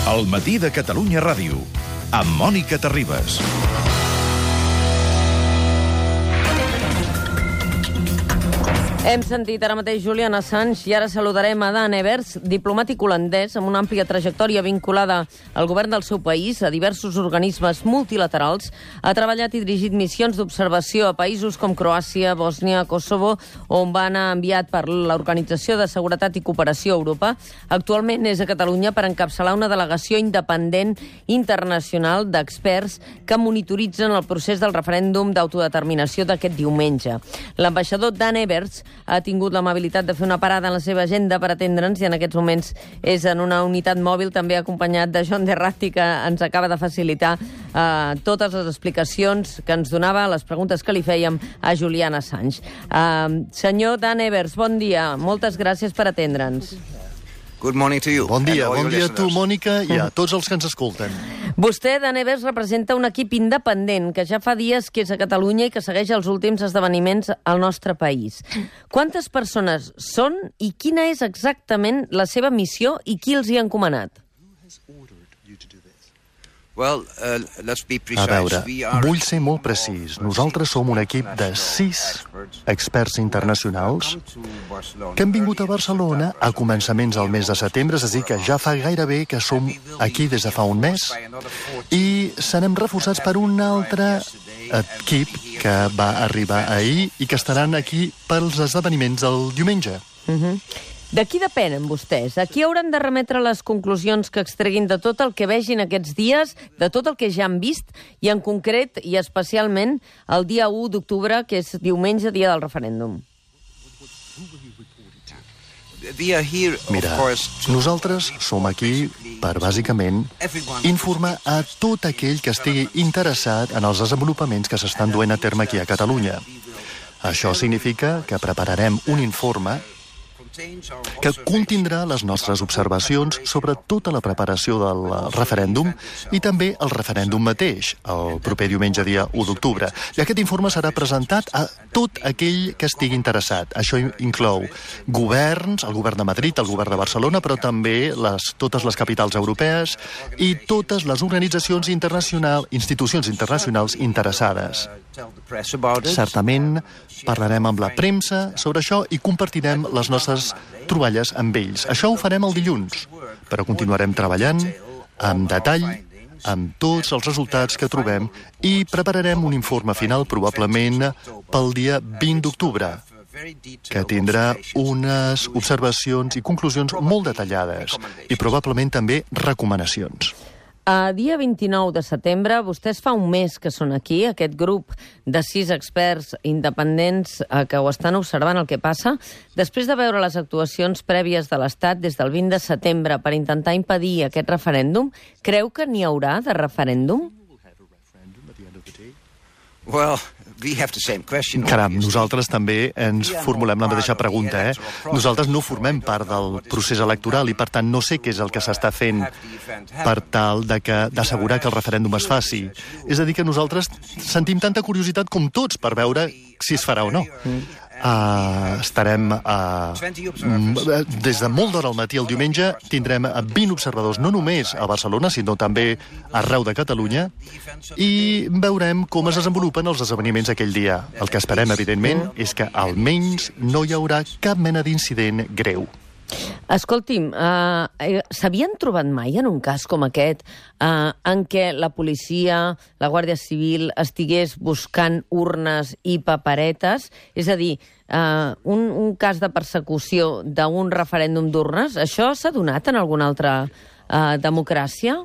El matí de Catalunya Ràdio, amb Mònica Terribas. Hem sentit ara mateix Julian Assange i ara saludarem a Dan Evers, diplomàtic holandès amb una àmplia trajectòria vinculada al govern del seu país, a diversos organismes multilaterals. Ha treballat i dirigit missions d'observació a països com Croàcia, Bòsnia, Kosovo, on va anar enviat per l'Organització de Seguretat i Cooperació a Europa. Actualment és a Catalunya per encapçalar una delegació independent internacional d'experts que monitoritzen el procés del referèndum d'autodeterminació d'aquest diumenge. L'ambaixador Dan Evers ha tingut l'amabilitat de fer una parada en la seva agenda per atendre'ns i en aquests moments és en una unitat mòbil, també acompanyat de John Derratti, que ens acaba de facilitar totes les explicacions que ens donava, les preguntes que li fèiem a Julian Assange. Senyor Dan Evers, bon dia. Moltes gràcies per atendre'ns. Good morning to you. Bon dia a tu, Mònica, i a tots els que ens escolten. Vostè, Dan Evers, representa un equip independent que ja fa dies que és a Catalunya i que segueix els últims esdeveniments al nostre país. Quantes persones són i quina és exactament la seva missió i qui els hi ha encomanat? A veure, vull ser molt precís. Nosaltres som un equip de 6 experts internacionals que hem vingut a Barcelona a començaments del mes de setembre, és a dir, que ja fa gairebé que som aquí des de fa un mes, i serem reforçats per un altre equip que va arribar ahir i que estaran aquí pels esdeveniments del diumenge. De qui depenen vostès? A qui hauran de remetre les conclusions que extreguin de tot el que vegin aquests dies, de tot el que ja han vist, i en concret i especialment el dia 1 d'octubre, que és diumenge, dia del referèndum? Mira, nosaltres som aquí per, bàsicament, informar a tot aquell que estigui interessat en els desenvolupaments que s'estan duent a terme aquí a Catalunya. Això significa que prepararem un informe que contindrà les nostres observacions sobre tota la preparació del referèndum i també el referèndum mateix, el proper diumenge, dia 1 d'octubre. I aquest informe serà presentat a tot aquell que estigui interessat. Això inclou governs, el govern de Madrid, el govern de Barcelona, però també totes les capitals europees i totes les organitzacions institucions internacionals interessades. Certament parlarem amb la premsa sobre això i compartirem les nostres troballes amb ells. Això ho farem el dilluns, però continuarem treballant amb detall amb tots els resultats que trobem i prepararem un informe final probablement pel dia 20 d'octubre, que tindrà unes observacions i conclusions molt detallades i probablement també recomanacions. A dia 29 de setembre, vostès fa un mes que són aquí, aquest grup de 6 experts independents que ho estan observant el que passa. Després de veure les actuacions prèvies de l'Estat des del 20 de setembre per intentar impedir aquest referèndum, creu que n'hi haurà de referèndum? Caram, nosaltres també ens formulem la mateixa pregunta, Nosaltres no formem part del procés electoral i, per tant, no sé què és el que s'està fent per tal d'assegurar que el referèndum es faci. És a dir, que nosaltres sentim tanta curiositat com tots per veure si es farà o no. Estarem des de molt d'hora al matí el diumenge, tindrem 20 observadors no només a Barcelona sinó també arreu de Catalunya i veurem com es desenvolupen els esdeveniments aquell dia. El que esperem, evidentment, és que almenys no hi haurà cap mena d'incident greu. Escolti'm, s'havien trobat mai en un cas com aquest en què la policia, la Guàrdia Civil estigués buscant urnes i paperetes? És a dir, un cas de persecució d'un referèndum d'urnes, això s'ha donat en alguna altra democràcia?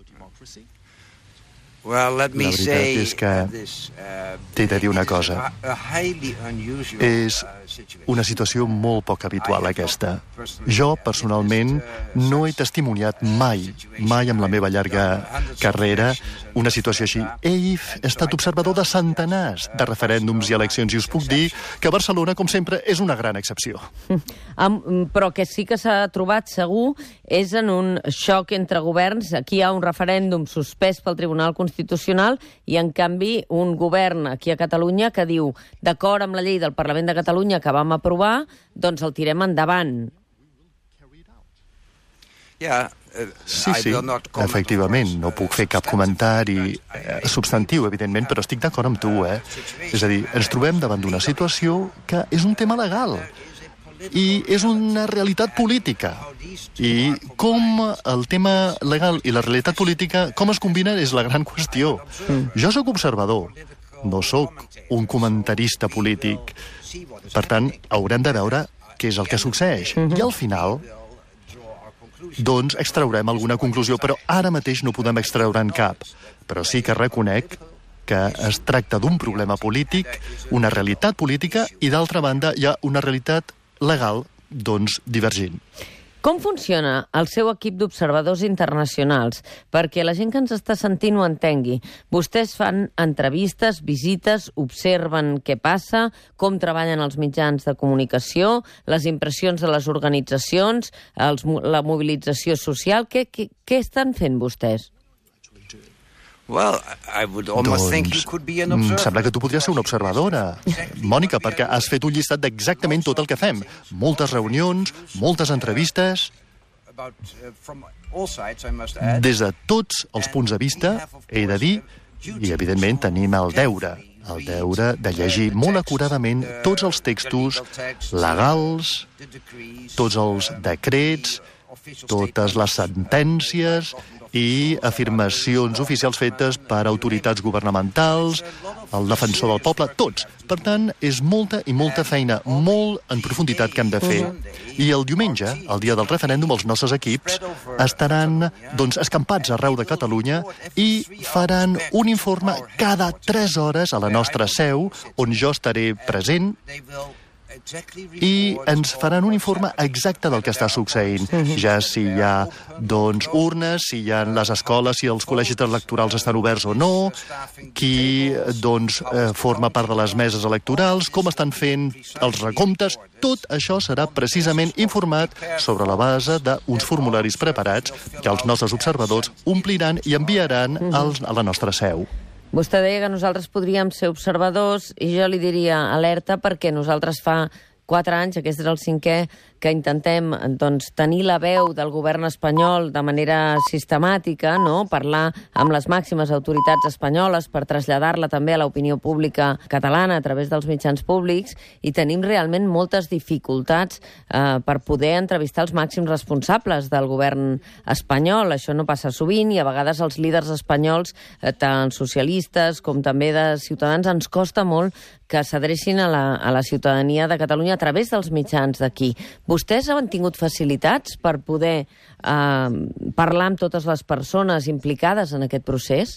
La veritat és que t'he de dir una cosa. És una situació molt poc habitual, aquesta. Jo, personalment, no he testimoniat mai en la meva llarga carrera una situació així. He estat observador de centenars de referèndums i eleccions i us puc dir que Barcelona, com sempre, és una gran excepció. Però que sí que s'ha trobat, segur, és en un xoc entre governs. Aquí hi ha un referèndum suspès pel Tribunal Constitucional i, en canvi, un govern aquí a Catalunya que diu, d'acord amb la llei del Parlament de Catalunya que vam aprovar, doncs el tirem endavant. Sí, efectivament, no puc fer cap comentari substantiu, evidentment, però estic d'acord amb tu, És a dir, ens trobem davant d'una situació que és un tema legal i és una realitat política. I com el tema legal i la realitat política, com es combinen, és la gran qüestió. Jo sóc observador, no sóc un comentarista polític. Per tant, haurem de veure què és el que succeeix. I al final, doncs, extraurem alguna conclusió, però ara mateix no podem extreure'n cap. Però sí que reconec que es tracta d'un problema polític, una realitat política, i d'altra banda hi ha una realitat legal, doncs, divergent. Com funciona el seu equip d'observadors internacionals? Perquè la gent que ens està sentint ho entengui. Vostès fan entrevistes, visites, observen què passa, com treballen els mitjans de comunicació, les impressions de les organitzacions, la mobilització social. Què estan fent vostès? Sembla que tu podries ser una observadora, Mònica, perquè has fet un llistat d'exactament tot el que fem. Moltes reunions, moltes entrevistes. Des de tots els punts de vista, he de dir, i evidentment tenim el deure de llegir molt acuradament tots els textos legals, tots els decrets, totes les sentències i afirmacions oficials fetes per autoritats governamentals, el defensor del poble, tots. Per tant, és molta i molta feina, molt en profunditat que hem de fer. I el diumenge, el dia del referèndum, els nostres equips estaran escampats arreu de Catalunya i faran un informe cada 3 hores a la nostra seu, on jo estaré present, i ens faran un informe exacte del que està succeint, ja si hi ha urnes, si hi ha les escoles, si els col·legis electorals estan oberts o no, qui forma part de les meses electorals, com estan fent els recomptes. Tot això serà precisament informat sobre la base d'uns formularis preparats que els nostres observadors ompliran i enviaran a la nostra seu. Vostè deia que nosaltres podríem ser observadors i jo li diria alerta perquè nosaltres fa 4 anys, aquest és el 5è, que intentem tenir la veu del govern espanyol de manera sistemàtica, parlar amb les màximes autoritats espanyoles per traslladar-la també a l'opinió pública catalana a través dels mitjans públics, i tenim realment moltes dificultats per poder entrevistar els màxims responsables del govern espanyol. Això no passa sovint i a vegades els líders espanyols, tant socialistes com també de Ciutadans, ens costa molt que s'adrecin a la ciutadania de Catalunya a través dels mitjans d'aquí. Vostès han tingut facilitats per poder parlar amb totes les persones implicades en aquest procés?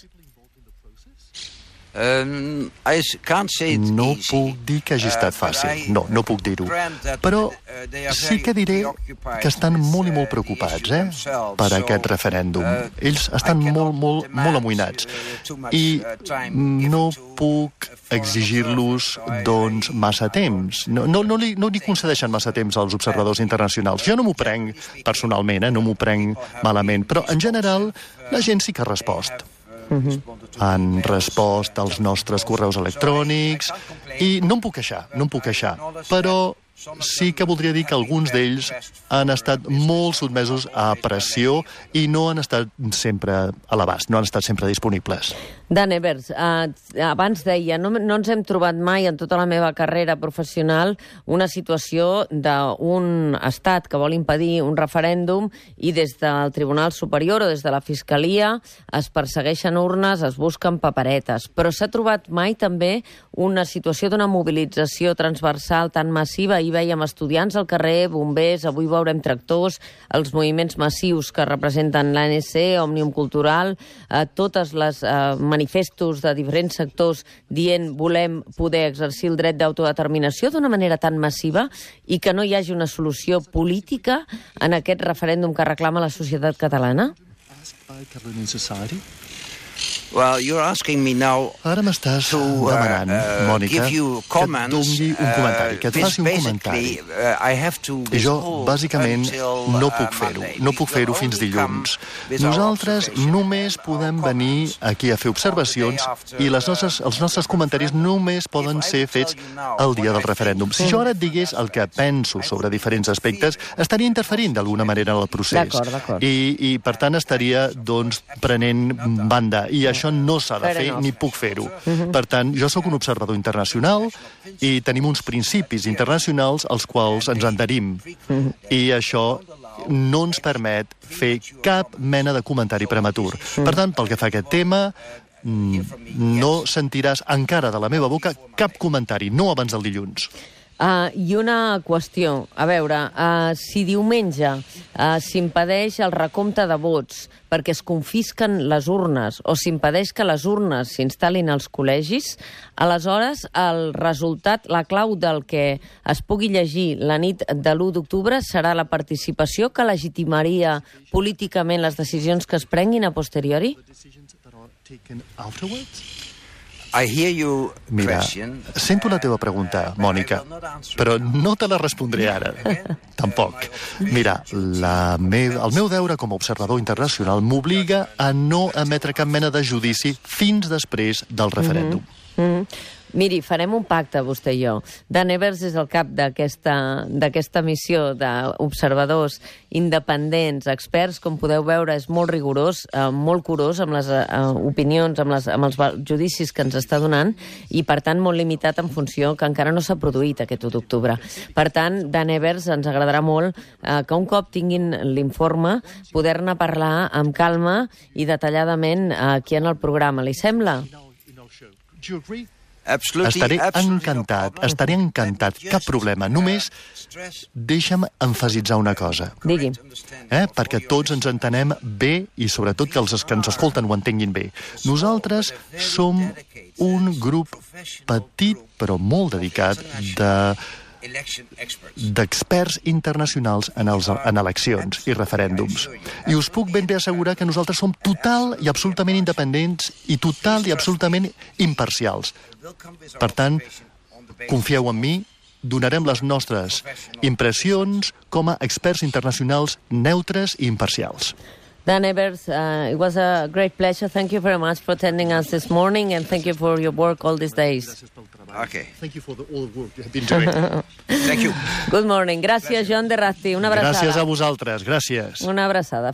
No puc dir que hagi estat fàcil, no puc dir-ho. Però sí que diré que estan molt i molt preocupats per aquest referèndum. Ells estan molt amoïnats. I no puc exigir-los massa temps. No li concedeixen massa temps als observadors internacionals. Jo no m'ho prenc personalment, no m'ho prenc malament, però en general la gent sí que ha respost. Han respost als nostres correus electrònics i no em puc queixar, però sí que voldria dir que alguns d'ells han estat molt sotmesos a pressió i no han estat sempre a l'abast, no han estat sempre disponibles. Dan Evers, abans deia, no ens hem trobat mai en tota la meva carrera professional una situació d'un estat que vol impedir un referèndum i des del Tribunal Superior o des de la Fiscalia es persegueixen urnes, es busquen paperetes. Però s'ha trobat mai també una situació d'una mobilització transversal tan massiva. Ahir veiem estudiants al carrer, bombers, avui veurem tractors, els moviments massius que representen l'ANC, Òmnium Cultural, totes les manifestos de diferents sectors dient volem poder exercir el dret d'autodeterminació d'una manera tan massiva i que no hi hagi una solució política en aquest referèndum que reclama la societat catalana? Well, you're asking me now. Ara m'estàs demanant, Mònica, que et doni un comentari, que et faci un comentari. I jo, bàsicament, no puc fer-ho. No puc fer-ho fins dilluns. Nosaltres només podem venir aquí a fer observacions i els nostres comentaris només poden ser fets el dia del referèndum. Si jo ara et digués el que penso sobre diferents aspectes, estaria interferint d'alguna manera en el procés. D'acord. I per tant, estaria, doncs, prenent banda. I això no s'ha de fer, ni puc fer-ho. Per tant, jo sóc un observador internacional i tenim uns principis internacionals als quals ens adherim. I això no ens permet fer cap mena de comentari prematur. Per tant, pel que fa a aquest tema, no sentiràs encara de la meva boca cap comentari, no abans del dilluns. I una qüestió, a veure, si diumenge s'impedeix el recompte de vots perquè es confisquen les urnes o s'impedeix que les urnes s'instal·lin als col·legis, aleshores el resultat, la clau del que es pugui llegir la nit de l'1 d'octubre serà la participació que legitimaria políticament les decisions que es prenguin a posteriori? Mira, sento la teva pregunta, Mònica, però no te la respondré ara. Tampoc. Mira, el meu deure com a observador internacional m'obliga a no emetre cap mena de judici fins després del referèndum. Miri, farem un pacte, vostè i jo. Dan Evers és el cap d'aquesta missió d'observadors independents, experts, com podeu veure, és molt rigorós, molt curós amb les opinions, amb els judicis que ens està donant, i, per tant, molt limitat en funció que encara no s'ha produït aquest 1 d'octubre. Per tant, Dan Evers, ens agradarà molt que un cop tinguin l'informe, poder-ne parlar amb calma i detalladament aquí en el programa. Li sembla? Estaré encantat, cap problema. Només deixa'm emfasitzar una cosa. Digui. Perquè tots ens entenem bé i sobretot que els que ens escolten ho entenguin bé. Nosaltres som un grup petit però molt dedicat d'experts internacionals en eleccions i referèndums. I us puc ben bé assegurar que nosaltres som total i absolutament independents i total i absolutament imparcials. Per tant, confieu en mi, donarem les nostres impressions com a experts internacionals neutres i imparcials. Dan Evers, it was a great pleasure. Thank you very much for attending us this morning, and thank you for your work all these days. Okay. Thank you for all the work you have been doing. Thank you. Good morning. Gràcies, Joan de Rasti. Una abraçada. Gràcies a vosaltres. Gràcies. Una abraçada.